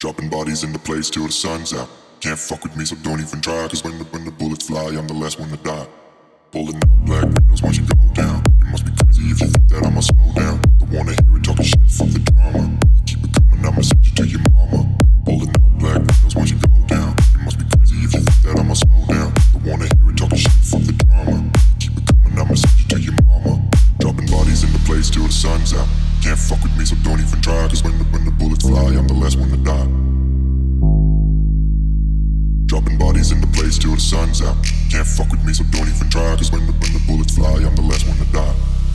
Dropping bodies in the place till the sun's out. Can't fuck with me, so don't even try. Cause when the bullets fly, I'm the last one to die. Pulling up black windows once you go down. You must be crazy if you think that I'ma slow down. Don't wanna hear it talking shit, fuck the drama. You keep it coming, I'ma send you to your mama. Pulling up black windows once you go down. You must be crazy if you think that I'ma slow down. Don't wanna hear it talking shit, fuck the drama. You keep it coming, I'ma send you to your mama. Dropping bodies in the place till the sun's out. Can't fuck with me, so don't even try. Cause when the bullets fly, I'm the last one to die. Dropping bodies in the place till the sun's out. Can't fuck with me, so don't even try. Cause when the bullets fly, I'm the last one to die.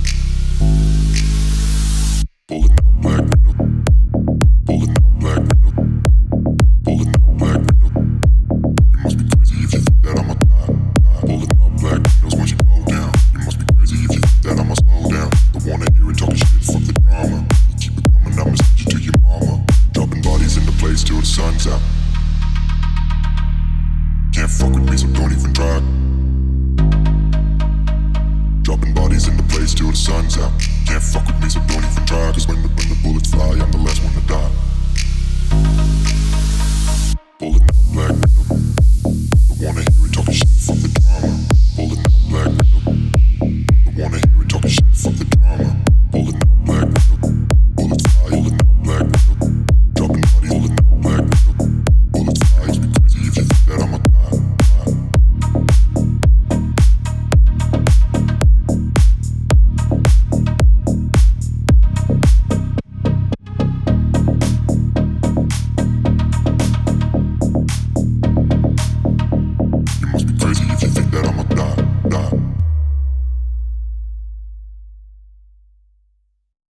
Pulling up black window. Pulling up black window. Pulling up black window. You must be crazy if you think that I'ma die. Pulling up black windows once you go down. You must be crazy if you think that I'ma slow down. Don't wanna hear it talking shit, fuck the drama. You keep it coming, I'ma send you to your mama. Dropping bodies in the place till the sun's out. Can't fuck with me, so don't even try. Dropping bodies in the place till the sun's out. Can't fuck with me, so don't even try. Cause when the bullets fly, I'm the last one to